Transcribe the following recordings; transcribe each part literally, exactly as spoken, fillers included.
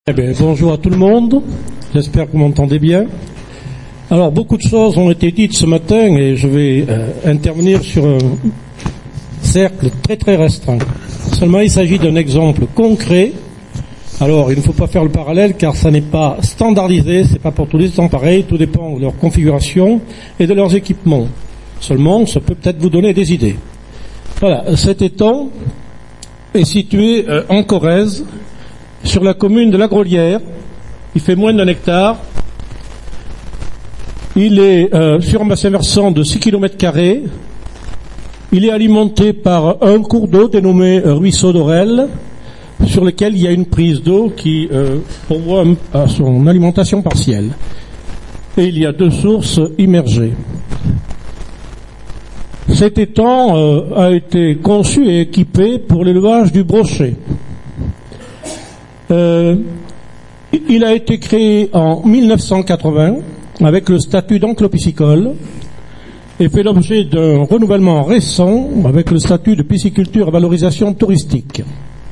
Eh bien, bonjour à tout le monde, j'espère que vous m'entendez bien. Alors, beaucoup de choses ont été dites ce matin et je vais euh, intervenir sur un cercle très très restreint. Seulement, il s'agit d'un exemple concret. Alors, il ne faut pas faire le parallèle car ça n'est pas standardisé, c'est pas pour tous les temps pareil, tout dépend de leur configuration et de leurs équipements. Seulement, ça peut peut-être vous donner des idées. Voilà, cet étang est situé euh, en Corrèze, sur la commune de La Grolière. Il fait moins d'un hectare. Il est euh, sur un bassin versant de six kilomètres carrés. Il est alimenté par un cours d'eau dénommé euh, Ruisseau d'Orel, sur lequel il y a une prise d'eau qui euh, pourvoit à son alimentation partielle. Et il y a deux sources immergées. Cet étang euh, a été conçu et équipé pour l'élevage du brochet. Euh, il a été créé en mille neuf cent quatre-vingts avec le statut d'enclos piscicole et fait l'objet d'un renouvellement récent avec le statut de pisciculture à valorisation touristique.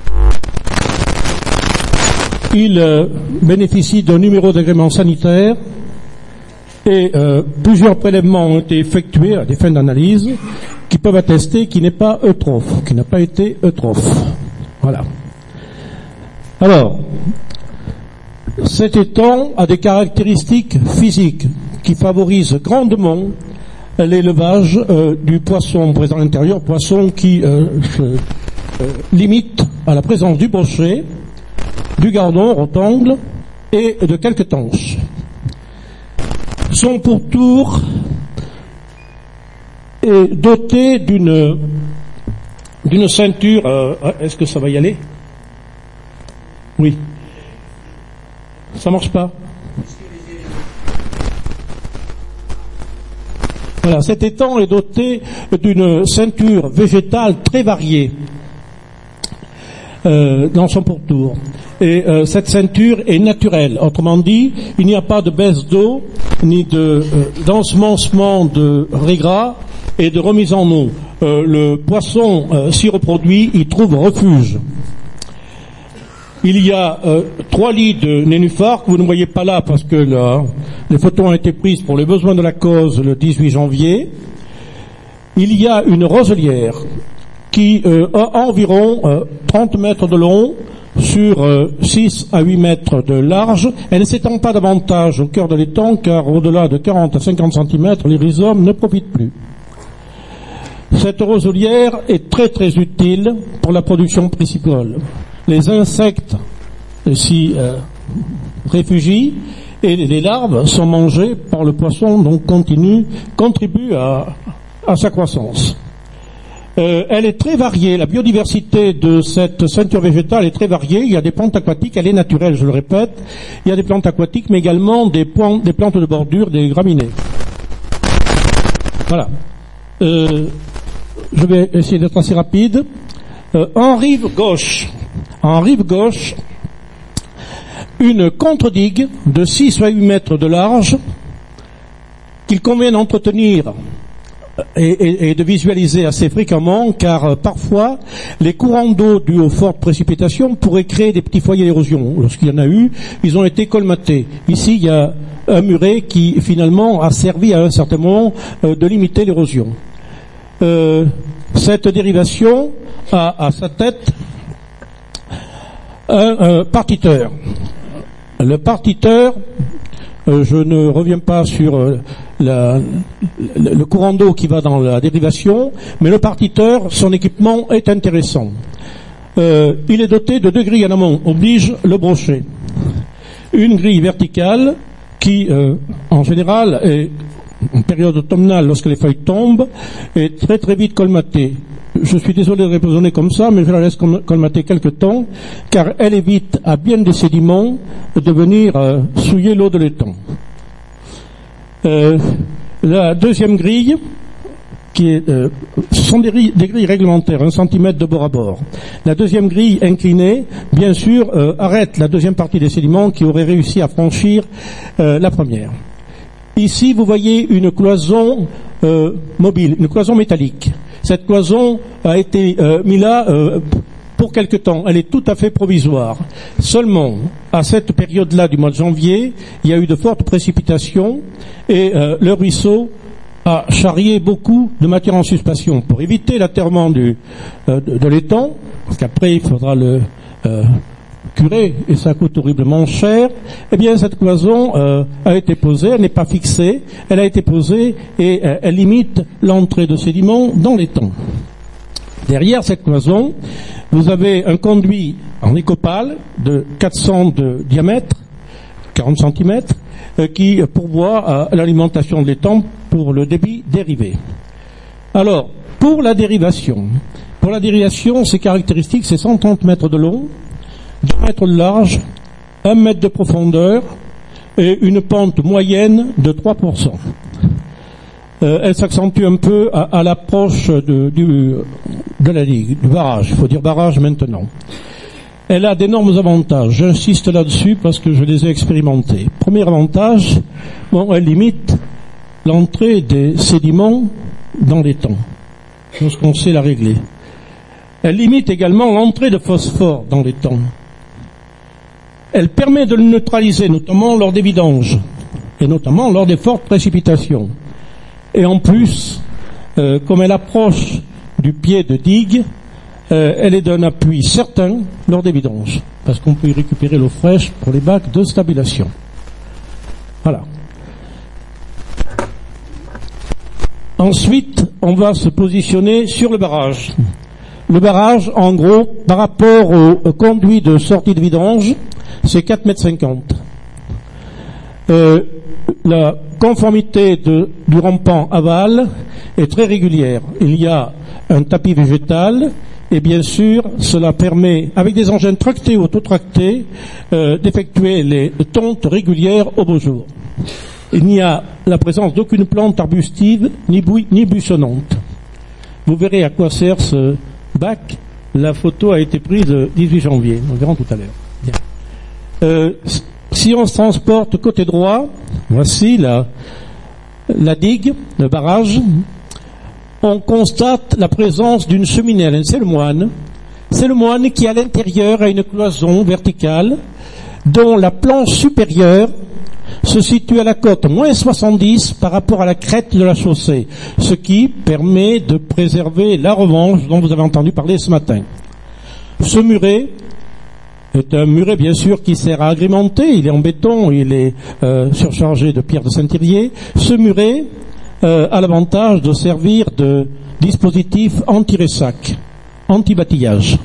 Il euh, bénéficie d'un numéro d'agrément sanitaire et euh, plusieurs prélèvements ont été effectués à des fins d'analyse qui peuvent attester qu'il n'est pas eutrophe, qu'il n'a pas été eutrophe. Voilà. Alors, cet étang a des caractéristiques physiques qui favorisent grandement l'élevage euh, du poisson présent à l'intérieur, poisson qui euh, se euh, limite à la présence du brochet, du gardon, rotangle et de quelques tanches. Son pourtour est doté d'une d'une ceinture. Euh, est-ce que ça va y aller? Oui. Ça marche pas. Voilà, cet étang est doté d'une ceinture végétale très variée euh, dans son pourtour. Et euh, cette ceinture est naturelle. Autrement dit, il n'y a pas de baisse d'eau, ni de euh, d'ensemencement de régras et de remise en eau. Euh, le poisson euh, s'y reproduit, il trouve refuge. Il y a euh, trois lits de nénuphars que vous ne voyez pas là parce que là, les photos ont été prises pour les besoins de la cause le dix-huit janvier. Il y a une roselière qui euh, a environ euh, trente mètres de long sur euh, six à huit mètres de large. Elle ne s'étend pas davantage au cœur de l'étang car au-delà de quarante à cinquante centimètres, les rhizomes ne profitent plus. Cette roselière est très très utile pour la production piscicole. Les insectes s'y euh, réfugient et les larves sont mangées par le poisson, donc continue, contribue à, à sa croissance. Euh, elle est très variée, la biodiversité de cette ceinture végétale est très variée. Il y a des plantes aquatiques, elle est naturelle, je le répète. Il y a des plantes aquatiques, mais également des, plantes, des plantes de bordure, des graminées. Voilà. Euh, je vais essayer d'être assez rapide. Euh, en rive gauche, en rive gauche, une contre-digue de six à huit mètres de large qu'il convient d'entretenir et, et, et de visualiser assez fréquemment car euh, parfois les courants d'eau dus aux fortes précipitations pourraient créer des petits foyers d'érosion. Lorsqu'il y en a eu, ils ont été colmatés. Ici, il y a un muret qui finalement a servi à un certain moment euh, de limiter l'érosion. Euh, cette dérivation a à sa tête un, un partiteur. Le partiteur, euh, je ne reviens pas sur euh, la, le, le courant d'eau qui va dans la dérivation, mais le partiteur, son équipement est intéressant. Euh, il est doté de deux grilles en amont, oblige le brochet. Une grille verticale qui, euh, en général, est en période automnale, lorsque les feuilles tombent, est très très vite colmatée. Je suis désolé de raisonner comme ça, mais je la laisse colmater quelque temps, car elle évite à bien des sédiments de venir euh, souiller l'eau de l'étang. Euh, la deuxième grille, qui est, euh, ce sont des grilles, des grilles réglementaires, un centimètre de bord à bord. La deuxième grille inclinée, bien sûr, euh, arrête la deuxième partie des sédiments qui auraient réussi à franchir euh, la première. Ici, vous voyez une cloison euh, mobile, une cloison métallique. Cette cloison a été euh, mise là euh, pour quelque temps. Elle est tout à fait provisoire. Seulement, à cette période-là du mois de janvier, il y a eu de fortes précipitations et euh, le ruisseau a charrié beaucoup de matière en suspension pour éviter l'atterrement du, euh, de, de l'étang, parce qu'après il faudra le euh, curer et ça coûte horriblement cher. Eh bien, cette cloison euh, a été posée, elle n'est pas fixée, elle a été posée et euh, elle limite l'entrée de sédiments dans l'étang. Derrière cette cloison, vous avez un conduit en écopale de quatre cents de diamètre, quarante centimètres, euh, qui pourvoit à l'alimentation de l'étang pour le débit dérivé. Alors, pour la dérivation, pour la dérivation, ses caractéristiques, c'est cent trente mètres de long, deux mètres de large, un mètre de profondeur et une pente moyenne de trois pour cent. Euh, elle s'accentue un peu à, à l'approche de, du, de la digue, du barrage. Il faut dire barrage maintenant. Elle a d'énormes avantages. J'insiste là-dessus parce que je les ai expérimentés. Premier avantage, bon, elle limite l'entrée des sédiments dans l'étang, lorsqu'on sait la régler. Elle limite également l'entrée de phosphore dans l'étang. Elle permet de le neutraliser, notamment lors des vidanges, et notamment lors des fortes précipitations. Et en plus, euh, comme elle approche du pied de digue, euh, elle est d'un appui certain lors des vidanges, parce qu'on peut y récupérer l'eau fraîche pour les bacs de stabilisation. Voilà. Ensuite, on va se positionner sur le barrage. Le barrage, en gros, par rapport au conduit de sortie de vidange, c'est quatre mètres cinquante. Euh, la conformité de, du rampant aval est très régulière. Il y a un tapis végétal et bien sûr, cela permet, avec des engins tractés ou autotractés, euh, d'effectuer les tontes régulières au beau jour. Il n'y a la présence d'aucune plante arbustive ni, bouille, ni buissonnante. Vous verrez à quoi sert ce bac. La photo a été prise le dix-huit janvier. Nous verrons tout à l'heure. Bien. Euh, si on se transporte côté droit, voici la, la digue, le barrage, on constate la présence d'une cheminée. C'est le moine. C'est le moine qui, à l'intérieur, a une cloison verticale dont la planche supérieure se situe à la cote moins soixante-dix par rapport à la crête de la chaussée, ce qui permet de préserver la revanche dont vous avez entendu parler ce matin. Ce muret est un muret bien sûr qui sert à agrémenter, il est en béton, il est euh, surchargé de pierres de Saint-Thirier. Ce muret euh, a l'avantage de servir de dispositif anti-ressac, anti-batillage.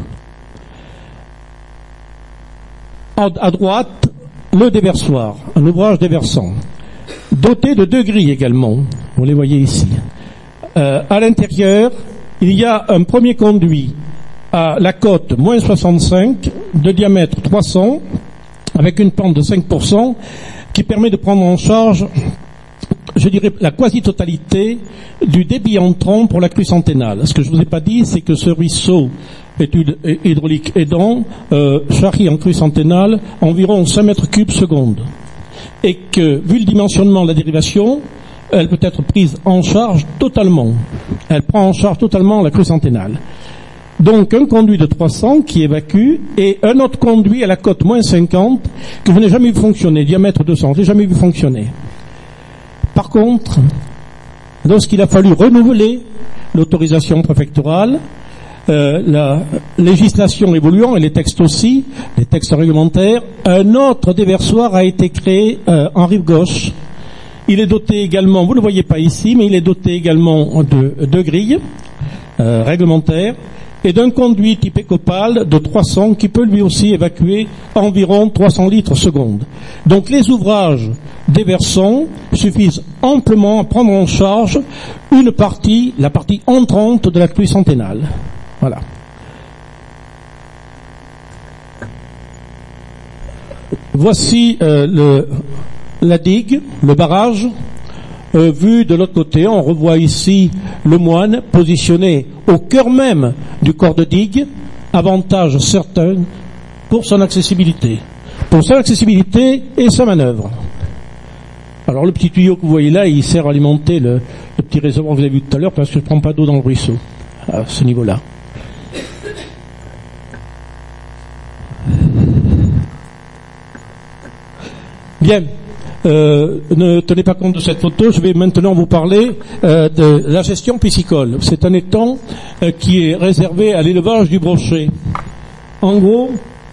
À droite, le déversoir, un ouvrage déversant, doté de deux grilles également, vous les voyez ici. Euh, à l'intérieur, il y a un premier conduit à la cote moins soixante-cinq, de diamètre trois cents, avec une pente de cinq pour cent, qui permet de prendre en charge, je dirais, la quasi-totalité du débit entrant pour la crue centennale. Ce que je ne vous ai pas dit, c'est que ce ruisseau étude hydraulique aidant, euh, charrie en crue centennale environ cinq mètres cubes seconde. Et que, vu le dimensionnement de la dérivation, elle peut être prise en charge totalement. Elle prend en charge totalement la crue centennale. Donc, un conduit de trois cents qui évacue et un autre conduit à la cote moins cinquante que je n'ai jamais vu fonctionner, diamètre deux cents, je n'ai jamais vu fonctionner. Par contre, lorsqu'il a fallu renouveler l'autorisation préfectorale, Euh, la législation évoluant et les textes aussi, les textes réglementaires, un autre déversoir a été créé euh, en rive gauche. Il est doté également, vous ne le voyez pas ici, mais il est doté également de deux grilles euh, réglementaires et d'un conduit type écopale de trois cents qui peut lui aussi évacuer environ trois cents litres seconde. Donc les ouvrages déversants suffisent amplement à prendre en charge une partie, la partie entrante de la crue centennale. Voilà. Voici euh, le, la digue, le barrage. Euh, vu de l'autre côté, on revoit ici le moine positionné au cœur même du corps de digue, avantage certain pour son accessibilité. Pour son accessibilité et sa manœuvre. Alors le petit tuyau que vous voyez là, il sert à alimenter le, le petit réservoir que vous avez vu tout à l'heure parce que je ne prends pas d'eau dans le ruisseau à ce niveau-là. Bien. Euh, ne tenez pas compte de cette photo, je vais maintenant vous parler euh, de la gestion piscicole. C'est un étang euh, qui est réservé à l'élevage du brochet. En gros,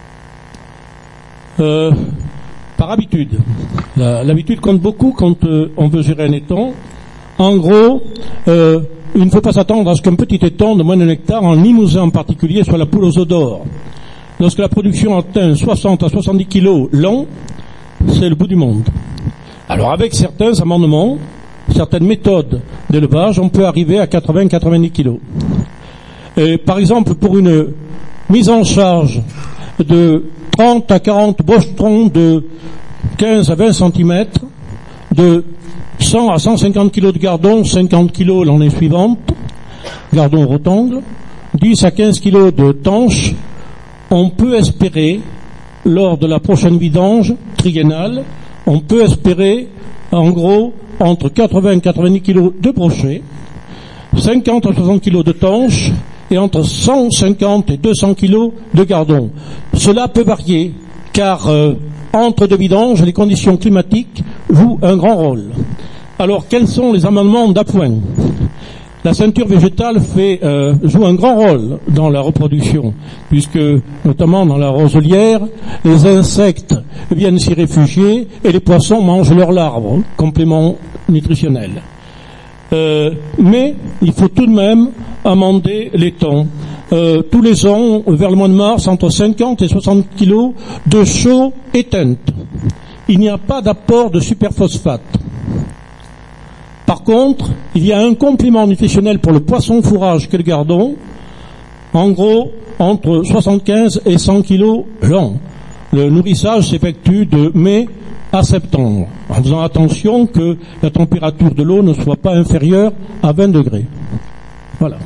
euh, par habitude, la, l'habitude compte beaucoup quand euh, on veut gérer un étang. En gros, euh, il ne faut pas s'attendre à ce qu'un petit étang de moins d'un hectare, en Limousin en particulier, soit la poule aux œufs d'or. Lorsque la production atteint soixante à soixante-dix kilos l'an, c'est le bout du monde. Alors avec certains amendements, certaines méthodes d'élevage, on peut arriver à quatre-vingts à quatre-vingt-dix kilos. Et par exemple, pour une mise en charge de trente à quarante bochetrons de quinze à vingt centimètres, de cent à cent cinquante kilos de gardons, cinquante kilos l'année suivante, gardons rectangles, dix à quinze kilos de tanches, on peut espérer, lors de la prochaine vidange triennale, on peut espérer, en gros, entre quatre-vingts et quatre-vingt-dix kilos de brochets, cinquante à soixante kilos de tanches, et entre cent cinquante et deux cents kilos de gardons. Cela peut varier, car euh, entre deux vidanges, les conditions climatiques jouent un grand rôle. Alors, quels sont les amendements d'appoint ? La ceinture végétale fait, euh, joue un grand rôle dans la reproduction, puisque, notamment dans la roselière, les insectes viennent s'y réfugier et les poissons mangent leurs larves, complément nutritionnel. Euh, mais il faut tout de même amender l'étang. Euh, tous les ans, vers le mois de mars, entre cinquante et soixante kilos de chaux éteintes. Il n'y a pas d'apport de superphosphate. Par contre, il y a un complément nutritionnel pour le poisson fourrage qu'est le gardon, en gros, entre soixante-quinze et cent kilos l'an. Le nourrissage s'effectue de mai à septembre, en faisant attention que la température de l'eau ne soit pas inférieure à vingt degrés. Voilà.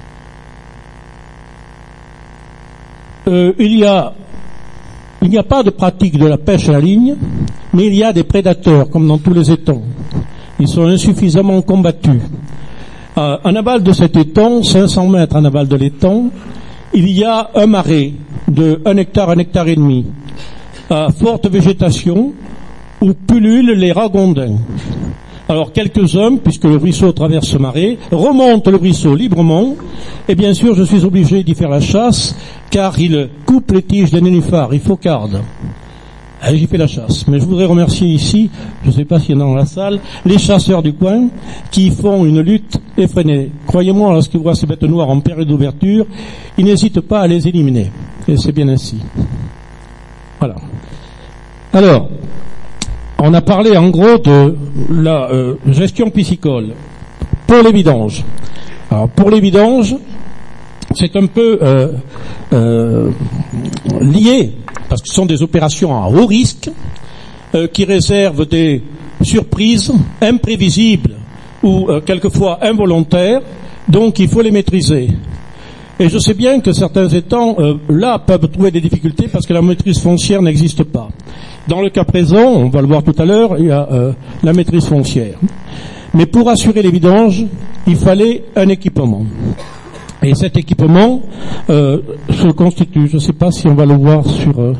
Euh, il y a, il n'y a pas de pratique de la pêche à la ligne, mais il y a des prédateurs, comme dans tous les étangs. Ils sont insuffisamment combattus. Euh, en aval de cet étang, cinq cents mètres en aval de l'étang, il y a un marais de un hectare, un hectare et demi, à forte végétation, où pullulent les ragondins. Alors quelques hommes, puisque le ruisseau traverse ce marais, remontent le ruisseau librement, et bien sûr je suis obligé d'y faire la chasse, car ils coupent les tiges des nénuphars, ils faucardent. Et j'y fais la chasse. Mais je voudrais remercier ici, je ne sais pas s'il y en a dans la salle, les chasseurs du coin qui font une lutte effrénée. Croyez-moi, lorsqu'ils voient ces bêtes noires en période d'ouverture, ils n'hésitent pas à les éliminer. Et c'est bien ainsi. Voilà. Alors, on a parlé en gros de la euh, gestion piscicole. Pour les vidanges. Alors, pour les vidanges, c'est un peu euh, euh, lié, parce que ce sont des opérations à haut risque, euh, qui réservent des surprises imprévisibles ou euh, quelquefois involontaires, donc il faut les maîtriser. Et je sais bien que certains étangs, euh, là, peuvent trouver des difficultés parce que la maîtrise foncière n'existe pas. Dans le cas présent, on va le voir tout à l'heure, il y a euh, la maîtrise foncière. Mais pour assurer les vidanges, il fallait un équipement. Et cet équipement euh, se constitue, je ne sais pas si on va le voir sur... Euh,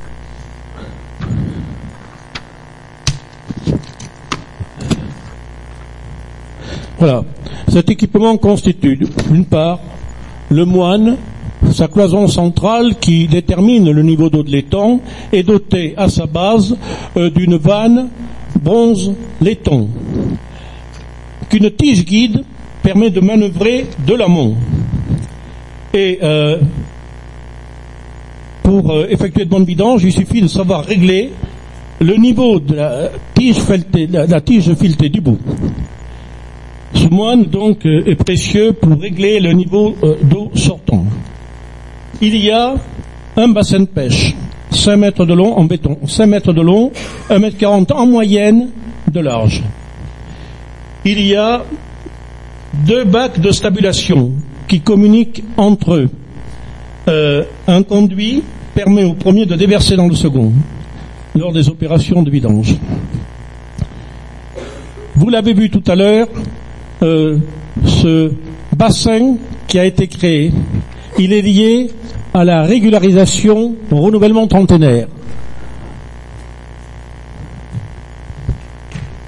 voilà. Cet équipement constitue, d'une part, le moine, sa cloison centrale qui détermine le niveau d'eau de l'étang, est dotée à sa base euh, d'une vanne bronze laiton, qu'une tige guide permet de manœuvrer de l'amont. Et euh, pour euh, effectuer de bonnes vidanges, il suffit de savoir régler le niveau de la tige filetée, la, la tige filetée du bout. Ce moine donc euh, est précieux pour régler le niveau euh, d'eau sortant. Il y a un bassin de pêche, cinq mètres de long en béton, cinq mètres de long, un mètre quarante en moyenne de large. Il y a deux bacs de stabulation qui communiquent entre eux. Euh, un conduit permet au premier de déverser dans le second lors des opérations de vidange. Vous l'avez vu tout à l'heure, euh, ce bassin qui a été créé, il est lié à la régularisation au renouvellement trentenaire.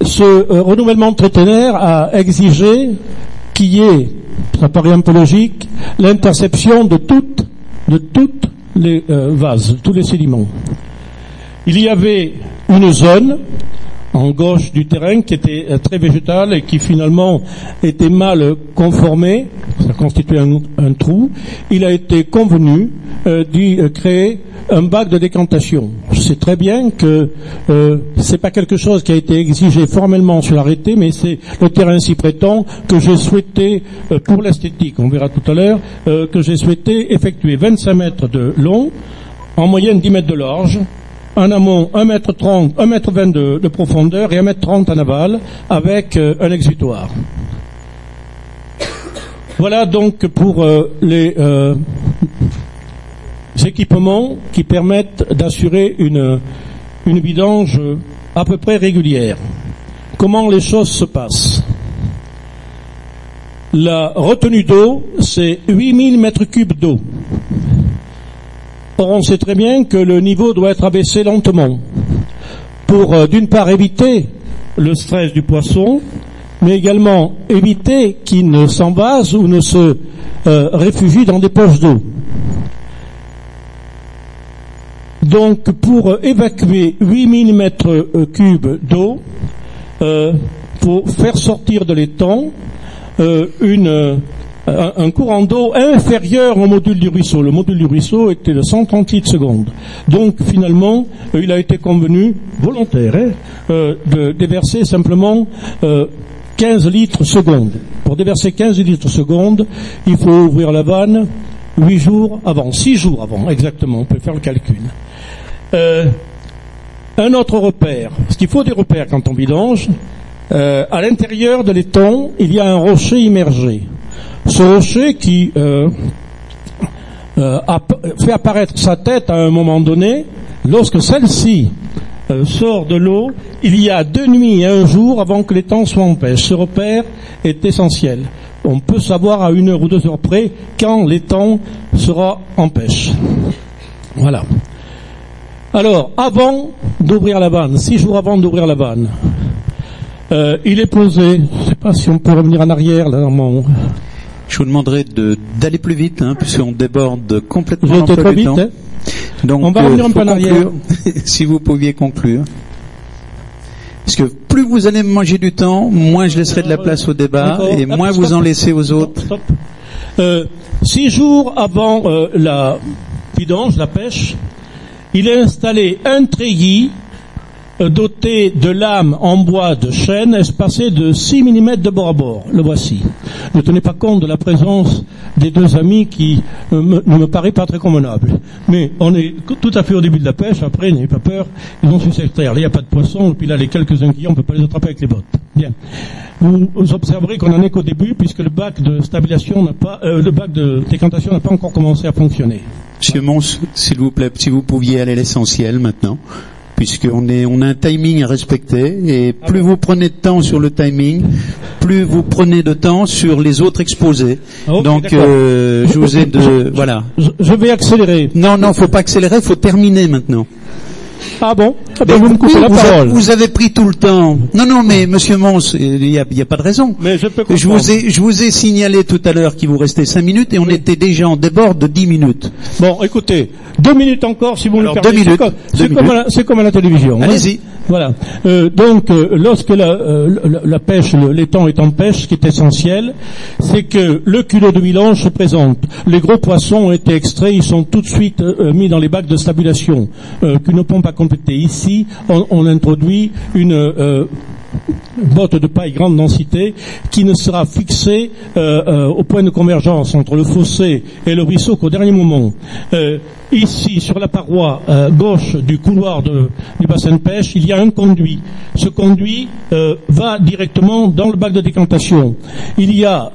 ce euh, renouvellement trétenaire a exigé qu'il y ait, ça paraît un peu logique, l'interception de toutes, de toutes les euh, vases, tous les sédiments. Il y avait une zone en gauche du terrain qui était euh, très végétale et qui finalement était mal conformée, ça constituait un, un trou. Il a été convenu euh, d'y euh, créer un bac de décantation. Je sais très bien que euh, c'est pas quelque chose qui a été exigé formellement sur l'arrêté, mais c'est le terrain s'y prétend que j'ai souhaité, euh, pour l'esthétique, on verra tout à l'heure, euh, que j'ai souhaité effectuer vingt-cinq mètres de long, en moyenne dix mètres de large, en amont un mètre trente, un mètre vingt de, de profondeur et un mètre trente en aval, avec euh, un exutoire. Voilà donc pour euh, les euh, équipements qui permettent d'assurer une, une vidange à peu près régulière. Comment les choses se passent? La retenue d'eau, c'est huit mille mètres cubes d'eau. Or, on sait très bien que le niveau doit être abaissé lentement pour, euh, d'une part, éviter le stress du poisson, mais également éviter qu'il ne s'envase ou ne se euh, réfugie dans des poches d'eau. Donc, pour évacuer huit mille mètres cubes d'eau, euh, faut faire sortir de l'étang euh, une, un, un courant d'eau inférieur au module du ruisseau. Le module du ruisseau était de cent trente litres secondes. Donc, finalement, euh, il a été convenu, volontaire, hein, euh, de déverser simplement euh, quinze litres secondes. Pour déverser quinze litres secondes, il faut ouvrir la vanne huit jours avant, six jours avant, exactement, on peut faire le calcul. Euh, un autre repère, parce qu'il faut des repères quand on vidange, euh, à l'intérieur de l'étang, il y a un rocher immergé. Ce rocher qui euh, euh, fait apparaître sa tête à un moment donné, lorsque celle-ci euh, sort de l'eau, il y a deux nuits et un jour avant que l'étang soit en pêche. Ce repère est essentiel. On peut savoir à une heure ou deux heures près quand l'étang sera en pêche. Voilà. Alors, avant d'ouvrir la vanne, six jours avant d'ouvrir la vanne, euh, il est posé, je ne sais pas si on peut revenir en arrière, là, dans mon... Je vous demanderai de, d'aller plus vite, hein, puisqu'on déborde complètement un peu du temps. Hein. Donc, on va revenir euh, un peu en arrière. Si vous pouviez conclure. Parce que plus vous allez me manger du temps, moins je laisserai de la place au débat, D'accord. et moins vous en laissez aux autres. Stop, stop. Euh, six jours avant euh, la vidange, la pêche, il est installé un treillis euh, doté de lames en bois de chêne espacées de six millimètres de bord à bord. Le voici. Ne tenez pas compte de la présence des deux amis qui euh, me, ne me paraît pas très convenable. Mais on est tout à fait au début de la pêche. Après, n'ayez pas peur, ils vont se s'extraire. Là, il n'y a pas de poisson. Et puis là, les quelques-uns qui y ont, on ne peut pas les attraper avec les bottes. Bien. Vous, vous observerez qu'on n'en est qu'au début, puisque le bac de stabilisation n'a pas, euh, le bac de décantation n'a pas encore commencé à fonctionner. Monsieur Mons, s'il vous plaît, si vous pouviez aller à l'essentiel maintenant, puisqu'on est, on a un timing à respecter, et plus vous prenez de temps sur le timing, plus vous prenez de temps sur les autres exposés. Okay, Donc, euh, je vous ai de, voilà. Je, je vais accélérer. Non, non, faut pas accélérer, faut terminer maintenant. Ah bon? Ah ben, vous me coupez oui, la vous parole. Avez, vous avez pris tout le temps. Non, non, mais Monsieur Mons, il y a, y a pas de raison. Mais je peux je vous ai, je vous ai signalé tout à l'heure qu'il vous restait cinq minutes et on oui. était déjà en débord de dix minutes. Bon, écoutez, deux minutes encore si vous Alors, me permettez. Deux minutes. C'est comme, comme, c'est comme à la télévision. Allez-y. Hein. Voilà. Euh, donc, euh, lorsque la, euh, la, la pêche, le, l'étang est en pêche, ce qui est essentiel, c'est que le culot de vidange se présente. Les gros poissons ont été extraits, ils sont tout de suite euh, mis dans les bacs de stabilisation euh, qu'une pompe a complété. Ici, on, on introduit une euh, botte de paille grande densité qui ne sera fixée euh, euh, au point de convergence entre le fossé et le ruisseau qu'au dernier moment. Euh, ici, sur la paroi euh, gauche du couloir de, du bassin de pêche, il y a un conduit. Ce conduit euh, va directement dans le bac de décantation. Il y a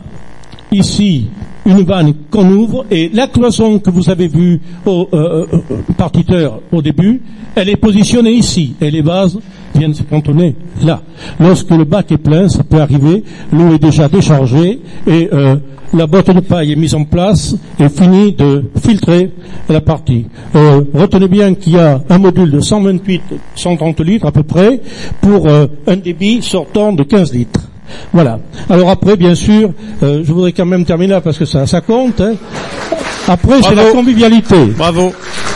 ici une vanne qu'on ouvre et la cloison que vous avez vue au euh, euh, partiteur au début, elle est positionnée ici et les vases viennent se cantonner là. Lorsque le bac est plein, ça peut arriver, l'eau est déjà déchargée et euh, la botte de paille est mise en place et finit de filtrer la partie. Euh, retenez bien qu'il y a un module de cent vingt-huit cent trente litres à peu près pour euh, un débit sortant de quinze litres. Voilà. Alors après, bien sûr, euh, je voudrais quand même terminer là parce que ça, ça compte. Hein. Après, c'est la convivialité. Bravo.